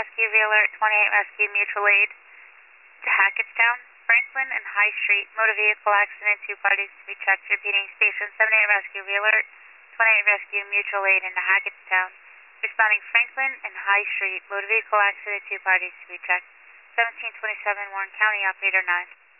Rescue, Alert 28 Rescue, mutual aid to Hackettstown, Franklin and High Street, motor vehicle accident, 2 parties to be checked. Repeating, Station 78 Rescue, Alert 28 Rescue, mutual aid into Hackettstown. Responding Franklin and High Street, motor vehicle accident, 2 parties to be checked. 1727 Warren County, operator 9.